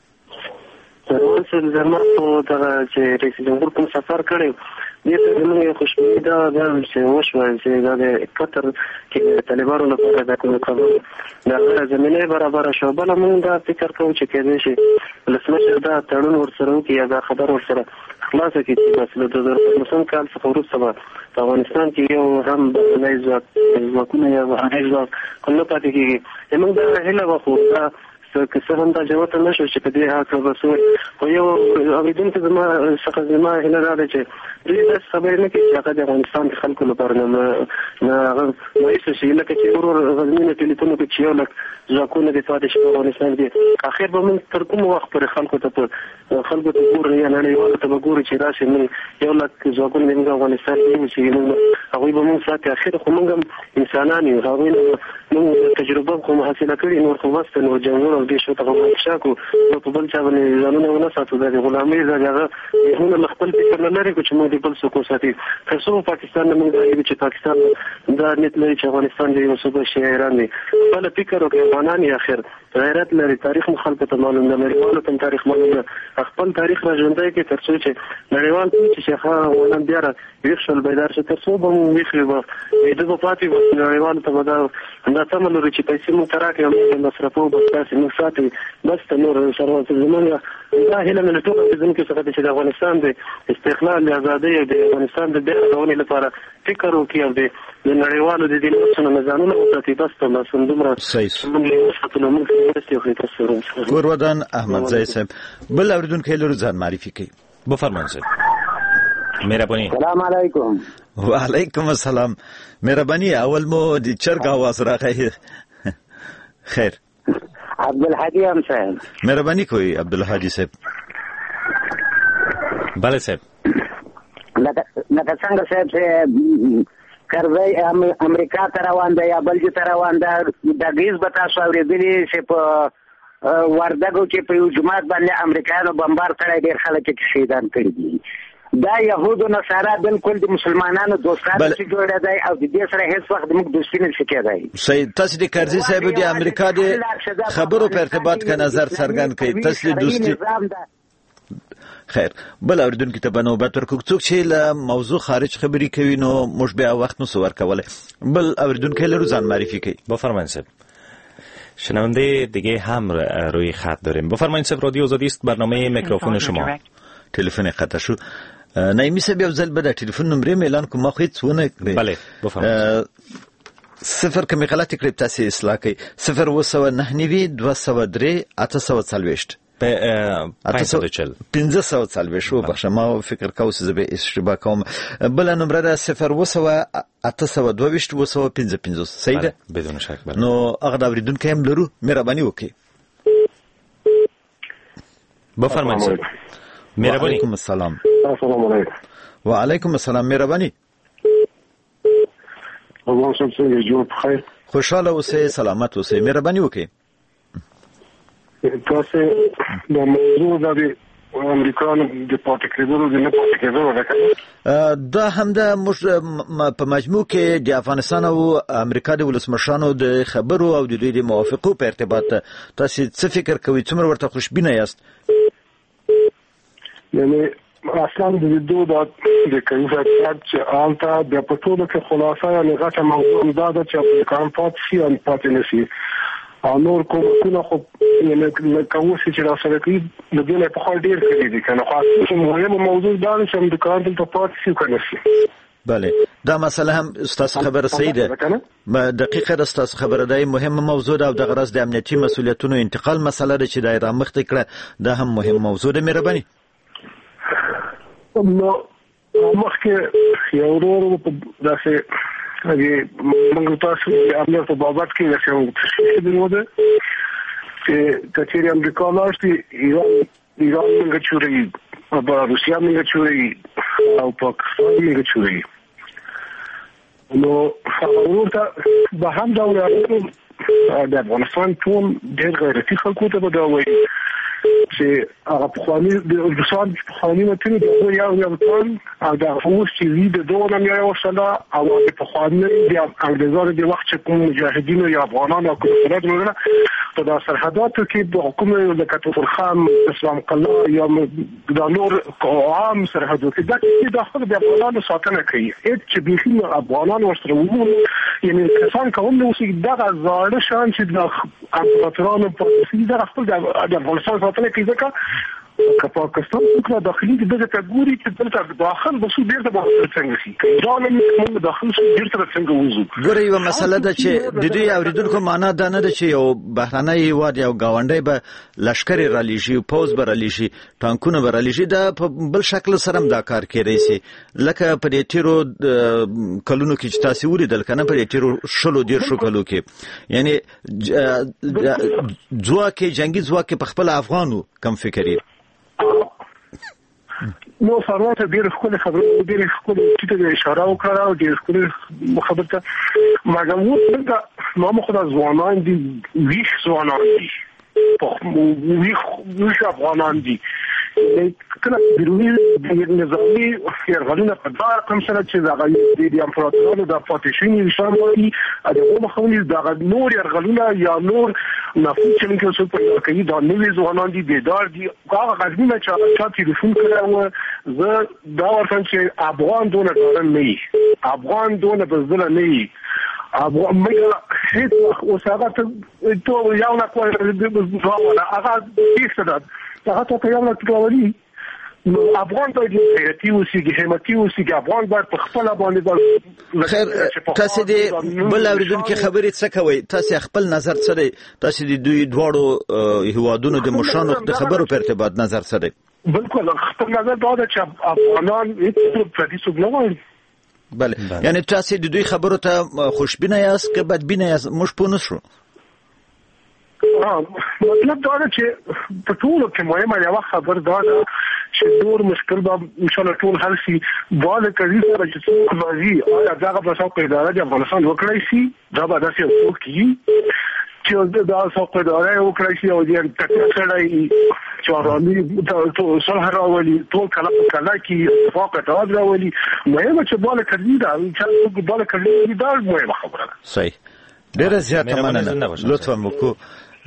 سروان صاحب زما په دغه چې رئیس جمهور کوم سفر کړی دې ته زموږ خوشبیني دا چې وشوه چې دا د قطر کې طالبانو لپاره د کوم خبر دا زمینه برابر شو. بل موږ دا فکر کوو چې کېدای شي ولسمشر دا تړون ورسره وکړي یا دا خبر ورسره خلاصه کړي چې مسله د 2019 کال څخه وروسته به په افغانستان کې یو هم بهرنی ځواکونه یا بهرنی ځواک نه پاتې کېږي. زموږ دا هیله وه، خو دا که څه هم دا جواب نه شو چې په دې هکله به څه وایي. خو یو اورېدونکی زما هیله دا ده چې دوی داسې خبرې نه کوي چې هغه د افغانستان د خلکو لپاره نه هغه مایوسه شي، لکه چې ورور غزني نه ټلیفون وکړي چې یو لک ځواکونه دې پاتې شي په افغانستان کې. اخر به موږ تر کوم وخت پورې خلکو ته ګورو یا نړیوالو ته به ګورو چې راشي موږ یو لک ځواکونه موږ افغانستان کې چې موږ هغوی به موږ ساتي. اخر خو موږ هم انسانان یو، هغوی نه موږ تجربه خو حاصله کړې، نور خو بس نور جنګونه او دې شو ته غوښه کو نو په بل چا باندې ځانونه ونه ساتو. د غلامۍ هغه هغه خپل فکر نه لري چې موږ بل څه کو ساتي. تر څو پاکستان نه موږ غواړو چې پاکستان دا نیت لري چې افغانستان دې یو صوبه شي ایران دی. خپل فکر او افغانان یې اخر غیرت لري، تاریخ مخالفت معلوم نه لري، ولې تم تاریخ معلوم نه، خپل تاریخ را ژوندۍ کې تر څو چې نړیوال چې شيخه ولن بیا یخشل بیدار شي تر څو به مو ویخي به د په پاتې نړیوال ته دا تم لري چې پیسې مو تراکې او مصرفو بس تاسو نو ساتي بس نور سره زمونږ دا هله نه ټول ځینې څه چې د افغانستان د استقلال ازادي او د افغانستان د بیرغونې لپاره فکر وکړي او د نړیوالو د دې نوښتونو مزانونه وساتي. بس ته مسوم دومره ګورودان احمد زئی صاحب بل اوریدونکو لرو ځان معرفي کوي. بفرمایئ صاحب. مهرباني. السلام علیکم. وعلیکم السلام. مهرباني اول مو د چرګ आवाज راغی. خیر. عبدالحادی هم صاحب. مهرباني کوي عبدالحادی صاحب. بله صاحب. لکه څنګه صاحب چې کرزی امریکا ته روان دی یا بلجي ته روان دی، د غیز به تاسو اورېدلي چې په وردګو کې په یو جومات باندې امریکایانو بمبار کړی، ډېر خلک یې شهیدان کړي دي. دا یهودو نصارا بالکل د مسلمانانو دوستانو چې جوړه دی او د دې سره هیڅ وخت موږ دوستي نه شي کېدای. صحیح. تاسو د کرزي صاحب د امریکا د خبرو په ارتباط کې نظر څرګند کړئ. تاسو د دوستي خیر. بل اوریدونکو ته بنوبت ورکوږ څوک چې له موضوع خارج خبري کوي نو موږ بیا وخت نو سور کوله. بل اوریدونکو لرو ځان معرفی کوي. بفرمایید صاحب. شنونده دیگه هم روی خط داریم. بفرمایید صاحب. رادیو آزادی است، برنامه میکروفون شما. تلفن قطع شو. نایمی صاحب یو ځل به د ټلیفون نمبر اعلان کوم، خو هیڅ ونه کړی. بله بفرمایید. 0 کمی غلطی کړی تاسو اصلاح کړئ. 0 203 840 540 شو بخښه ما فکر کاوه چې به اشتباه کوم. بل نمبر ده 0 822 صحیح ده بدون شک. بله. نو هغه د اوریدونکو هم لرو، مهرباني وکړئ. بفرمایید صاحب. مهرباني. وعلیکم السلام. السلام علیکم. وعلیکم السلام. مهرباني. الله څنګه جوړ بخیر. خوشاله اوسئ، سلامت اوسئ. مهرباني وکړئ. تاسو د موضوع د امریکانو د پاتې کېدلو د نه پاتې کېدلو راکړه دا هم د په مجموع کې د افغانستان او امریکا د ولسمشرانو د خبرو او د دوی د موافقو په ارتباط تاسو څه فکر کوئ؟ څومره ورته خوشبینه یاست؟ یعنی اصلا د دوه د کنفرانس چې آلته د پټولو کې خلاصه یا غټه موضوع دا ده چې امریکایان پاتې شي او پاتې نشي. نور کومه خو یعنی کوم چې راځي کوي د دې په خاطر ډیر کړي دي کنه، خاصه مهمه موضوع دا چې امریکایان د پاتې شي کنه. بله دا مسله هم استاد خبره صحیح ده. دقیقه استاد خبره ده، مهمه موضوع ده او د غرض د امنیتي مسولیتونو انتقال مسله ده چې دایره مخته کړه، دا هم مهم موضوع ده. مهرباني. نو مخکې یو ورو په داسې هغه موږ تاسو د امنیت په بابت کې راځو چې د نو ده چې کچېری امریکا لاشتي ایران موږ چوري او روسیا موږ چوري او پاکستان موږ چوري. نو ورته به هم دا ورته د افغانستان ټول ډېر غیرتي خلکو ته به دا وایي چې هغه پخوانی د افغانستان پخوانی وطن دی یو ټول او دا اوس چې د دوه نه یو وسله او د پخوانی د انګریزانو د وخت چې کوم مجاهدین یا افغانان او کومات نو په دا سرحداتو کې د حکومت د کتفر خام اسلام قلعه یا د نور عام سرحداتو کې د داخله د افغانانو ساتنه کوي چې بيخي افغانان ورسره وو. یعنی کسان کوم نو چې دا زاړه شان چې د امپراتورانو په سیده خپل د افغانستان ساتنه کوي ځکه که پاکستان څخه داخلي دغه کګوري چې دلته داخل بسو ډیر د باور څنګه شي دا نه موږ داخل شو ډیر تر څنګه وځو. ګوره یو مسله ده چې د دوی اوریدونکو معنا دا نه ده چې یو بهرنۍ هیواد یو گاونډی به لشکري را لېږي، پوز به را لېږي، ټانکونه به را لېږي، دا په بل شکل سره هم دا کار کېدای شي. لکه په دې تیرو کلونو کې چې تاسو ولیدل کنه، په دې تیرو 10 کلو کې یعنی ځواک جنگي ځواک په خپل افغانو کم فکرې نو ثروت ډېر خپل خبرو ډېر خپل چې اشاره وکړه او ډېر خپل خبرته مګم نو خو د ځوانان دي ویښ ځوانان دي ویښ افغانان دي کله بیرونی نظامی یرغلونه په دار کوم سره چې د امپراتورانو د پاتشینی وشامي دغه مخاوني د نور یرغلونه یا نور نفوذ چې موږ څه په کوي دا نوې ځوانان دي بیدار دي هغه غږونه چې ټلیفون کړو زه دا ورته چې افغان دونه ډارن نه افغان دونه بزدل نه افغان مګر هیڅ اوساغه ته یو نه کوي د هغه هیڅ هغه ته یو نه کوي افغان ته د حیاتي اوسېږي همتي اوسېږي افغان باید په خپل باندې خیر تاسو دې بل اوریدونکو خبرې څه کوي تاسو خپل نظر څه دی تاسو د دوی دواړو هیوادونو د مشرانو د خبرو په ارتباط نظر څه دی بالکل خپل نظر دا دی چې افغانان هیڅ پردي څوک نه غواړي بله یعنی تاسو د دوی خبرو ته خوشبینه یاست که بدبینه یاست موږ پوه نشو مطلب دا دی چې په ټولو کې مهمه یوه خبر دا ده چې نور مشکل به ان شاء الله ټول حل شي باید کړي سره چې څوک راځي آیا دغه په څوک اداره د افغانستان وکړي شي دا به داسې څوک کی چې دا څوک اداره وکړي شي او دې تکلیف سره چې ورامي ټول صلح راولي ټول کله کې اتفاق ته راولي مهمه چې باید کړي دا چې باید کړي دا مهمه خبره ده صحیح ډیره زیاته مننه لطفا مکو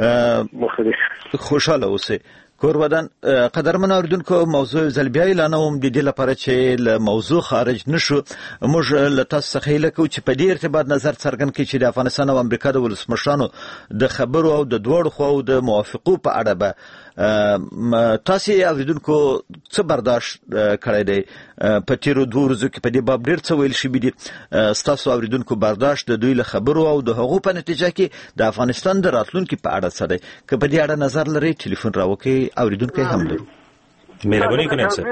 خوشاله اوسئ کورودان قدرمن اوریدونکو موضوع زلبیا اعلانوم د دې لپاره چې له موضوع خارج نشو موږ له تاسو څخه هیله کوو چې په دې ارتباط نظر څرګند کړئ چې د افغانستان او امریکا د ولسمشرانو د خبرو او د دوړو خو د موافقو په اړه به تاسو اوریدونکو څه برداشت کړی دی په تیرو 2 ورځو کې په دې باب ډېر څه ویل شوي دي تاسو اوریدونکو برداشت د دوی له خبرو او د هغو په نتیجه کې د افغانستان د راتلونکي په اړه څه دی که په دې اړه نظر لرئ ټلیفون راوکړئ اوریدونکو هم لرو مهرباني کنه سر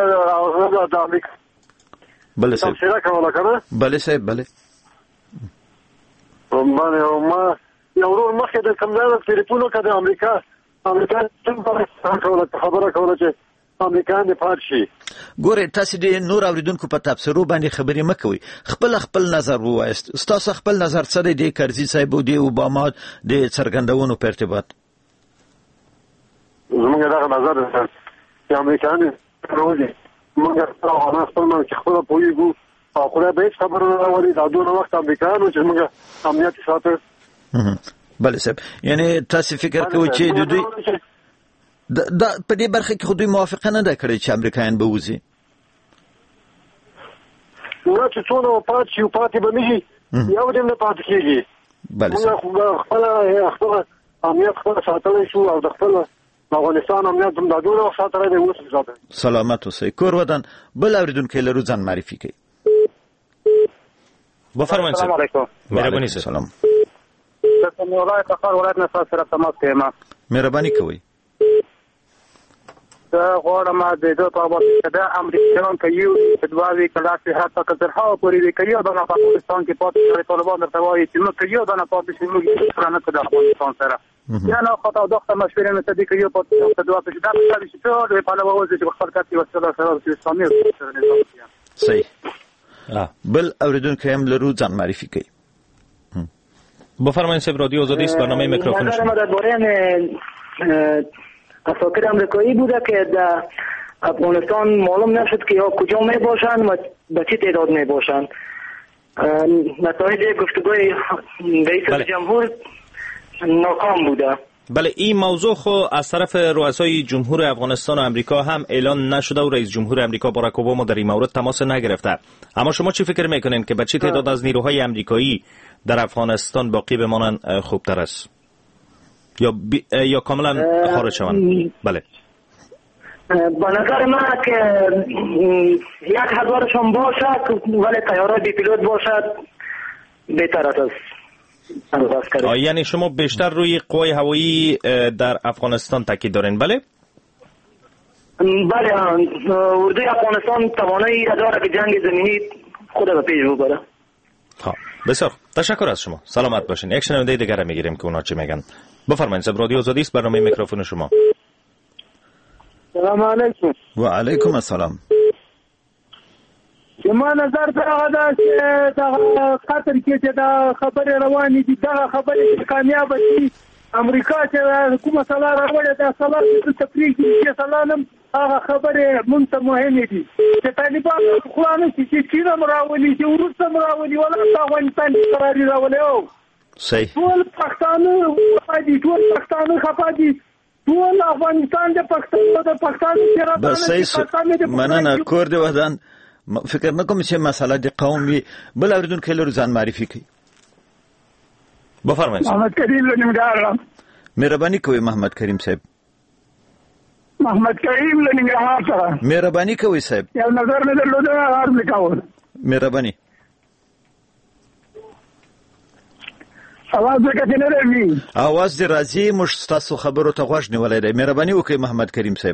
بله صاحب بله صاحب بله ما یو ورور مخکې د کمزار ټلیفون وکړ د امریکا څنګه خبره کوله چې امریکایان دې پات شي ګوره تاسو د نور اوریدونکو په تبصرو باندې خبرې مکوئ خپل نظر ووایست تاسو خپل نظر څه دی د کرزي صاحب او د اوباما د څرګندونو په ارتباط زموږ دغه نظر ده چې امریکایان راوځي موږ هغه خپل نو چې خپل پوهیږو او خدای به خبره راوړي دا دونه وخت امریکایانو چې موږ امنیت ساتو بله صاحب یعنی تاسو فکر کوئ چې د دوی دا په دې برخه کې خو دوی موافقه نه ده کړې چې امریکایان به وځي نو چې څونه پات شي پاتې به نه شي یو دې نه پاتې کېږي بله صاحب خپل امنیت خپل ساتلی شو او د خپل افغانستان امنیت هم دا ډول ساتلی دی اوس ساتلی سلامت اوسئ کور ودان بل اوریدونکی لرو ځان معرفي کړئ بفرمایئ السلام علیکم مهرباني سلام د مولای کفار ولایت نه سره تماس کوم مهرباني کوئ دا غواړم د دې په اړه چې امریکایان کوي چې دواوی کلاسي حتی که تر هغه پورې کوي او د افغانستان کې پاتې طالبان درته وایي چې نو کوي دا نه پاتې شي موږ سره نه د افغانستان سره یا نه خطا دغه مشورې نه تدې کوي په دوا په شدا چې ټول په لور وځي چې خپل کارتي وسله سره اسلامي سره صحیح بل اوریدونکو هم لرو ځان معرفي کړئ بفرمایید صاحب رادیو آزادی است برنامه میکروفون شما اساکر امریکایی بوده که در افغانستان معلوم نشد که یا کجا می باشند و به چه تعداد می باشند نتایج گفتگوی رئیس جمهور ناکام بوده بله این موضوع خو از طرف رؤسای جمهور افغانستان و امریکا هم اعلان نشده و رئیس جمهور امریکا باراک اوباما در این مورد تماس نگرفته اما شما چی فکر میکنین که به چه تعداد از نیروهای امریکایی در افغانستان باقی بمانند خوبتر است یا کاملا خارج شوند بله به نظر من که 1000شون باشد ولی طیاره بی پیلوت باشد بهتر است یعنی شما بیشتر روی قوای هوایی در افغانستان تاکید دارین بله؟ بله اردوی افغانستان توانایی داره که جنگ زمینی خود به پیش ببره. بسیار تشکر از شما سلامت باشین. یک شنونده دیگر میگیریم که اونا چی میگن. بفرمایید صاحب رادیو آزادی است برنامه میکروفون شما. السلام علیکم. وعلیکم السلام. زما نظر دا ده چې دا قطر کې چې دا خبرې روانې دي دا خبرې کامیاب دي. امریکا چې کومه سلا راوړې دا سلا د تفریح کې سلا نم هغه خبرې مونږ ته مهمې دي چې طالبان خو نه چې چین راولي چې روس راولي ولا افغانستان قراري راولي. او صحیح ټول پښتانه خپا دي ټول افغانستان د پاکستان سره بس مننه کور دی ودان. فکر نکوم چې مسئله د قومي بل اوریدونکو لري ځان معرفي کوي. بفرمایئ. محمد کریم لنګار. مهرباني کوئ محمد کریم صاحب. محمد کریم لنګار سره مهرباني کوئ صاحب. یو نظر مې درلود عرض وکاوه. مهرباني. اواز وکړئ نه راځي. اواز دې راځي مش تاسو خبرو ته غوښ نیولای دی. مهرباني وکړئ محمد کریم صاحب.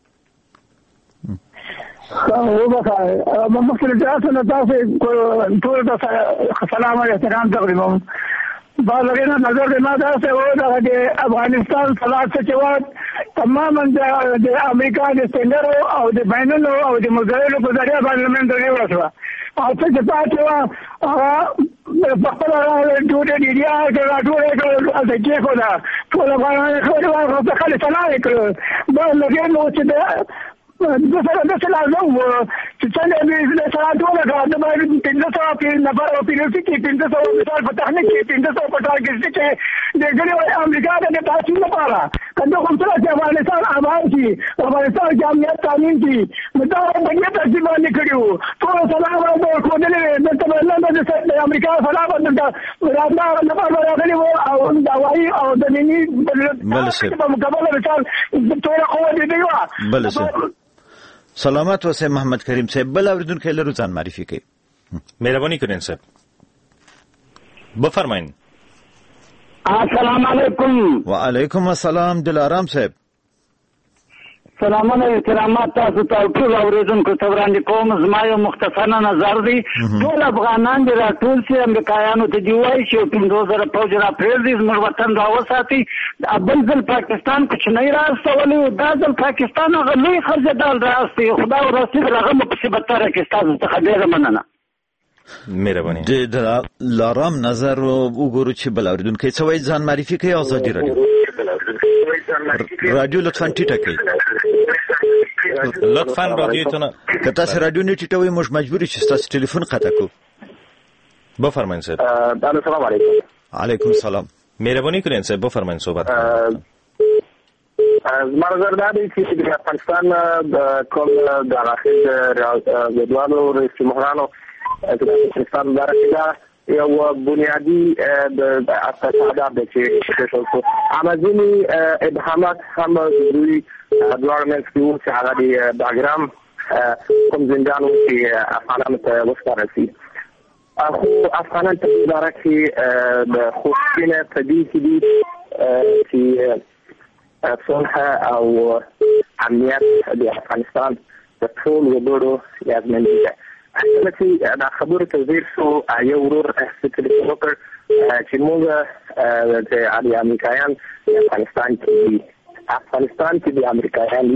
ممكن جاءتنا تاسي طول سلام احترام تقريبا بالغنا نظر ما تاسي هو د افغانستان ثلاث سچوات تماما د امریکا د سندرو او د بینونو او د مزایلو په ذریعہ باندې من درې ورسره او څه پاتې په خپل ټول د ډیریا ټول د کې کو دا ټول باندې خبره په خاله سلام کړو دا لګي نو چې د لازم چې څنګه دې سره ټول غواړي د باندې 300 په نفر او پیروسي کې 300 مثال په تخنیک کې 300 په ټارګټ کې د ګړي امریکا د تاسو لپاره کنده کوم څه چې افغانستان آباد شي افغانستان کې امنیت تامین شي دا باندې تاسو باندې کړیو ټول سلام او کودلې د تبلیغ د امریکا سلام د راځه نه راغلی او دا وایي او د نینی په مقابله مثال ټول قوه دی بل څه سلامات وسه محمد کریم صاحب. بل اوریدونکو لرو ځان معرفي کوي. مهرباني کړئ صاحب. بفرمایئ. السلام علیکم. وعلیکم السلام دلارام صاحب. سلامونه احترامات تاسو ته ټول اوریدونکو ته وړاندې کوم. زما یو مختصر نظر دی. ټول افغانان دي راټول شي امریکایانو ته دی وایي چې 5000 فوج را پرېږدي زموږ وطن را وساتي. بل ځل پاکستان کوچنی راستولی دا ځل پاکستان هغه لوی خرڅېدل راستي. خدا او رسول هغه مصیبتاره کې ستاسو څخه ډېره مننه. مهرباني. د لارام نظر وګورو چې بل اوریدونکو څه وایي ځان معرفي کوي. ازادي رادیو لطفا ټیټه کړئ. لطفا رادیو ته نه که تاسو رادیو نه ټیټوئ موږ مجبور یو چې تاسو ټلیفون قطع کړو. بفرمایئ صاحب. السلام علیکم. علیکم السلام. مهرباني کړئ صاحب بفرمایئ صحبت. زما نظر دا دی چې د افغانستان د کوم د اخر جدوالو رئیس جمهورانو د افغانستان لپاره یو بنیادی د اقتصادات د چې امازونی ابهامات هم دوی دوارمنټ کیو چې هغه د باګرام کوم زندانو چې افغانانو ته وسپارل شي. خو افغانان ته اداره کې د خوشبینه طبیعي کې دي چې صلح او امنیت د افغانستان د ټول وګړو لازمي دي. اصل چې دا خبره تزیر شو یو ورور فکر وکړ چې موږ د امریکایان افغانستان کې د امریکایان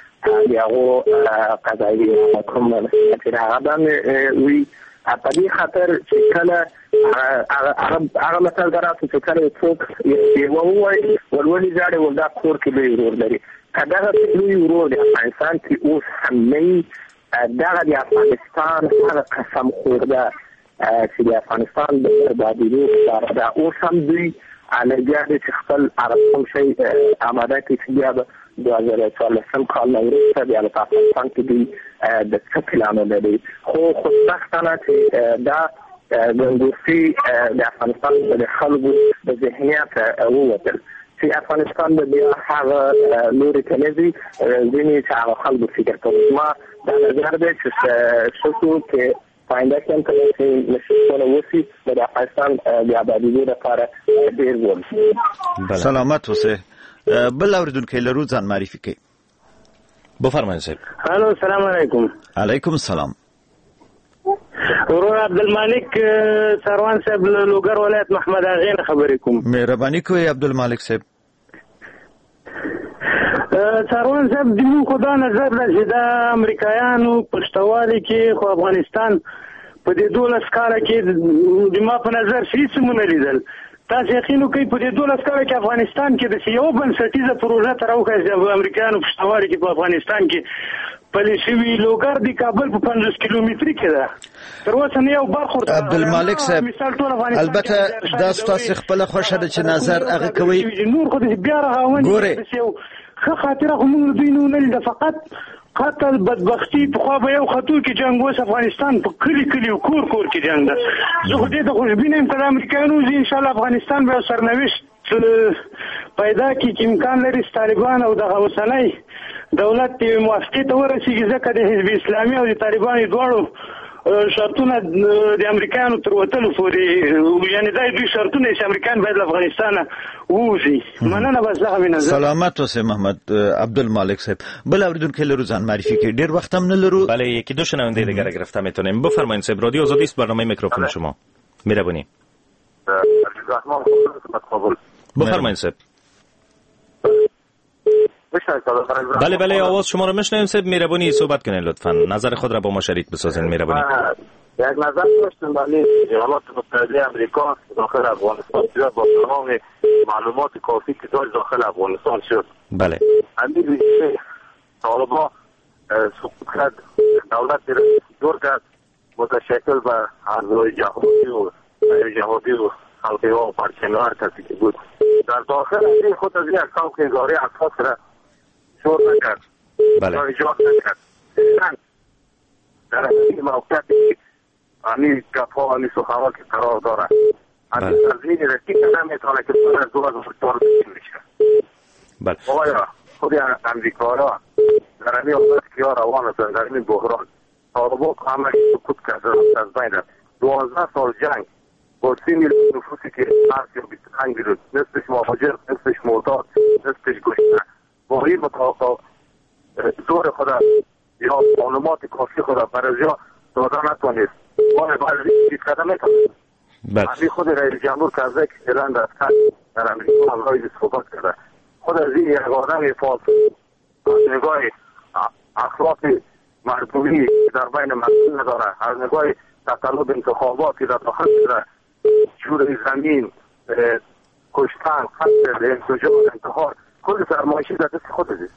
هغه قضایي حکم چې هغه باندې وی په دې خاطر چې کله هغه مثال درته چې کله څوک یو وایي ولولي ځاړي ولدا کور کې به ورور لري کله چې ورور د افغانستان کې اوس هم دغه د افغانستان هغه قسم خورده چې د افغانستان د بربادیدو لپاره دا اوس هم دوی الګیا دي چې خپل عربون شي آماده کړي چې بیا د 2014 کال نه وروسته بیا په افغانستان کې دوی د څه پلان لري. خو خوشبختانه چې دا ګنګوسي د افغانستان د خلکو د ذهنیت ووتل چې افغانستان د بیا هغه لوري ته نه ځي ځینې چې هغه خلکو فکر کوي. ما دا نظر دی چې شکو کې پاینده کم کړي چې نشونه وسی د افغانستان د آبادی لپاره ډیر ګټور. سلامات اوسه. بل اوریدونکو لرو ځان معرفي کوي. بفرمایئ صاحب. الو السلام علیکم. علیکم السلام. ورور عبدالمالک سروان صاحب لوګر ولایت محمد اغین خبرې کوم. مهرباني کوئ عبدالمالک صاحب. څاروان صاحب د موږ خو دا نظر ده چې د امریکایانو پښتوالي کې خو افغانستان په دې 12 کاله کې د ما په نظر هیڅ مونږ لیدل. تاسو یقین وکړئ په دې 12 کاله کې افغانستان کې د یو بنسټیزه پروژه تر اوسه د امریکایانو پښتوالي کې په افغانستان کې پالیسي لوګر د کابل په 50 کیلومتر کې ده. تر اوسه نه یو برخورد عبدالمالک صاحب البته دا ستاسو خپل خوښه ده چې نظر هغه کوي نور خو د بیا راغونډ ښه خاطره هم دوی نه لیدل فقط قتل بدبختی په خو به یو خطو کې جنگ وس افغانستان په کلی کلی او کور کور کې جنگ ده. زه خو دې ته خوشبینه یم چې امریکایانو ان شاء الله افغانستان به سرنوشت پیدا کړي امکان لري طالبان او د اوسنۍ دولت موافقه ته ورسیږي ځکه د حزب اسلامي او د طالبانو دواړو شرطونه د امریکایانو تر وتلو پورې یعنی دا دوی شرطونه چې امریکایان باید افغانستان ووزي. مننه بس زه هم نظر سلامت اوسه محمد عبدالمالک صاحب. بل اوریدونکو لرو ځان معرفی کړئ ډیر وخت هم نه لرو. بله یکی دو شنونده دیگر گرفته میتونیم. بفرمایید صاحب رادیو آزادی است برنامه میکروفون شما. مهربانی. بفرمایید صاحب. بله آواز شما رو میشنویم صاحب. مهربانی صحبت کنید لطفا نظر خود را با ما شریک بسازین. مهربانی. یک نظر داشتم برای ایالات متحده آمریکا داخل افغانستان شد با تمام معلومات کافی که داخل افغانستان شد. بله. همین ریشه طالبان سقوط کرد دولت دور کرد متشکل به ارزهای جهادی و خلقی ها و پرچمه هر کسی که بود در داخل این خود از یک کاو که اداره اساس را شور نکرد. بله. ایجاد نکرد. در این موقعیتی همین گفا و همین سخنها که قرار داره همین تنظیم رسی که نمیتونه که در 2004 بسیم میشه. بله. آیا خود امریکایا در همین وقت که ها روان هستند در همین بحران طالبان همه سکوت کرده از بین رفت. 12 سال جنگ با 30 میلیون نفوسی که 25 میلیون نصفش مهاجر نصفش معتاد نصفش گشنه با این مطابق زور خود یا معلومات کافی خود برای جا داده نتونید باید چیز قدم نتونید. همین خود رئیس جمهور کرده که اعلان دستن در امریکا هم رایز صحبت کرده خود از این یک آدم فالس از نگاه اخلاق مردمی در بین مردم نداره از نگاه تطلب انتخابات که در داخل شده جور زمین کشتن قتل انفجار انتحار کل سرمایشی در دست خود است.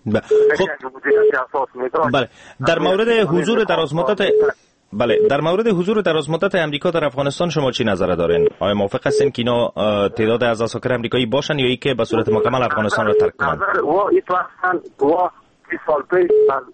بله در مورد حضور درازمدت در مورد حضور درازمدت امریکا در افغانستان شما چی نظر دارین؟ آیا موافق هستین که اینا تعداد از اساکر امریکایی باشن یا ای که به صورت مکمل افغانستان را ترک کنند؟ وا این وقتن وا 20 سال پیش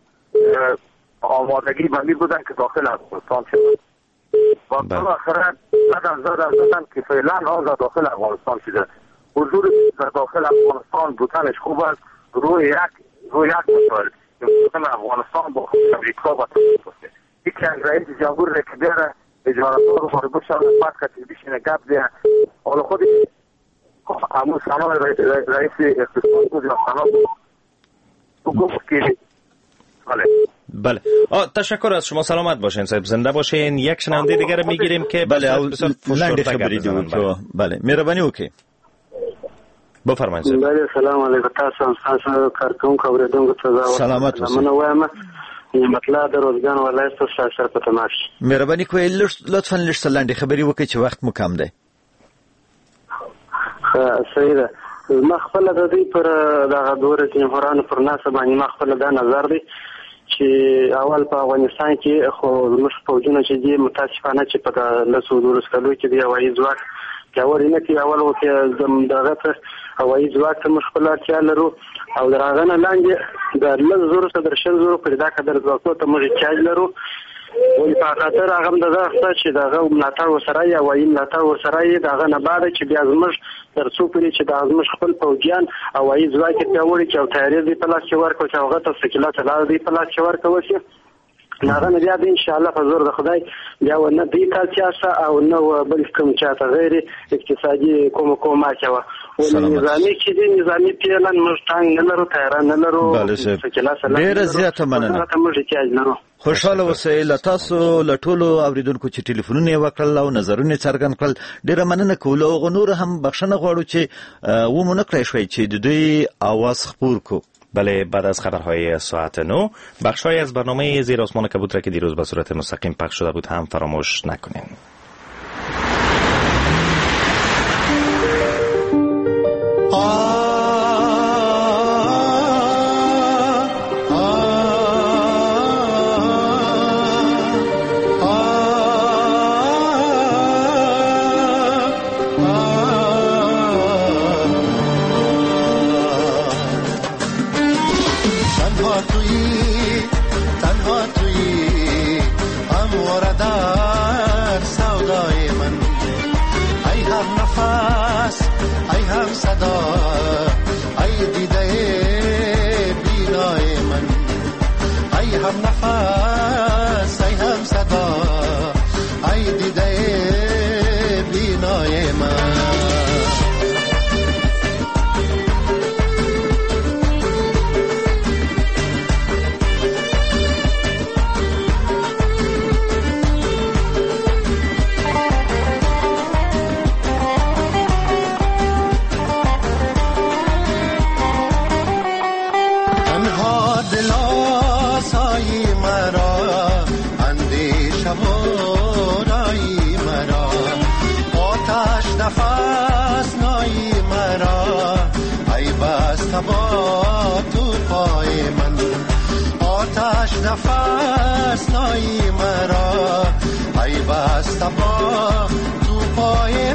آمادگی بندی بودن که داخل افغانستان شد و بالاخره زدن که فعلا آزاد داخل افغانستان شده. حضور در داخل افغانستان بودنش خوب است روی یک مسائل که افغانستان با امریکا و تفاوته. یکی از رئیس جمهور که بیاره اجارت‌ها رو خارج بشه بعد که بشینه گپ ده حالا خود همون سنا رئیس اقتصاد بود یا سنا گفت که بله تشکر از شما. سلامت باشین صاحب زنده باشین. یک شنونده دیگر میگیریم که بله لنډه خبرې دی تو بله مهرباني وکړئ. بفرمایئ صاحب. بله سلام علیکم تاسو کارکونکو اوریدونکو ته سلامت اوسئ. مننه وایم مطلب د روزګان ولایت څخه سره په تماس. مهرباني کوئ لطفا لږ لنډه خبرې وکړئ چې وخت مو کم دی. صحیح ده. ما خپل د دې پر دغه دوره کې جمهورانو پر ناس باندې ما خپل دا نظر دی چې اول په افغانستان کې خو موږ فوجونه چې دي متاسفانه چې په لسو دولس کلو کې دی هوایي ځواک پیاوړی نه کوي. اول وخت دغه ته هوایي ځواک ته موږ خپل اړتیا لرو او در هغه نه لاندې د 10,000 څخه تر 100,000 پیدا کړل ځواکو ته موږ احتیاج لرو. ولی په خاطر هغه د دغه چې دغه ملاتړ وسره یا هوایي ملاتړ وسره یې دغه نه بعد چې بیا زموږ تر څو پرې چې د زموږ خپل فوجیان هوایي ځواک پیاوړي چې او تیاری دی په لاس کې ورکړو چې هغه ته سکیلات لاره دی په لاس کې ورکړو چې هغه نه بیا د ان شاء الله په زور د خدای بیا نه دی کالچاسه او نه بل کوم چاته غیر اقتصادي کوم ماچوه نظامی چې د نظامی پیلان مشتنګ نه لرو تیاران نه لرو سکیلات ډیره زیاته مننه. خوشاله اوسئ. له تاسو له ټولو اوریدونکو چې ټلیفونونه وکړل او نظرونه څرګند کړل ډیره مننه کوو. او نور هم بخښنه غواړو چې و مونږ کړی شوي چې د دوی आवाज خپور کو بله، بعد از خبرهای ساعت 9 بخش‌های از برنامه زیر آسمان کبود را که دیروز به صورت مستقیم پخش شده بود هم فراموش نکنین. نفس نایی مرا ای بسته با تو پای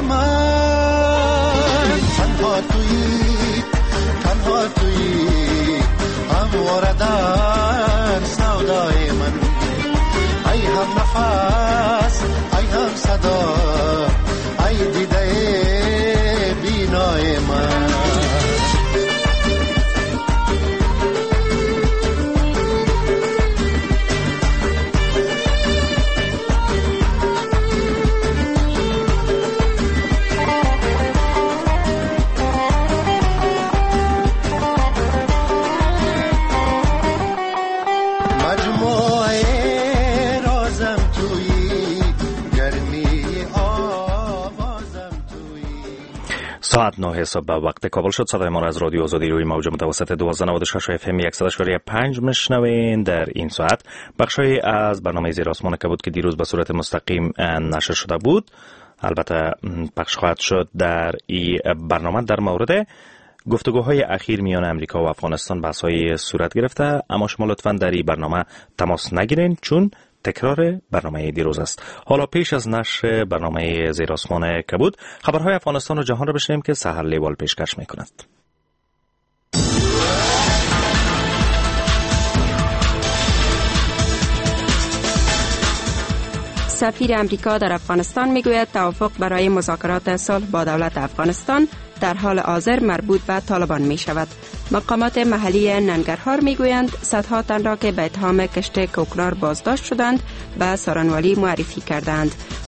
من تنها تویی همواره در سودای من ای هم نفس ای هم صدا ای دیده بینای من ساعت 9 صبح به وقت کابل شد. صدای ما را از رادیو آزادی روی موج متوسط 1296 اف ام 100.5 میشنوین. در این ساعت بخشی از برنامه زیر آسمان کبود که دیروز به صورت مستقیم نشر شده بود البته پخش خواهد شد. در این برنامه در مورد گفتگوهای اخیر میان امریکا و افغانستان بحث‌های صورت گرفته، اما شما لطفاً در این برنامه تماس نگیرین چون تکرار برنامه دیروز است. حالا پیش از نشر برنامه زیر آسمان کبود خبرهای افغانستان و جهان را بشنویم که سحر لیوال پیشکش می‌کند. سفیر امریکا در افغانستان میگوید توافق برای مذاکرات صلح با دولت افغانستان در حال حاضر مربوط به طالبان می شود. مقامات محلی ننگرهار می گویند صدها تن را که به اتهام کشت کوکنار بازداشت شدند به سارنوالی معرفی کردند.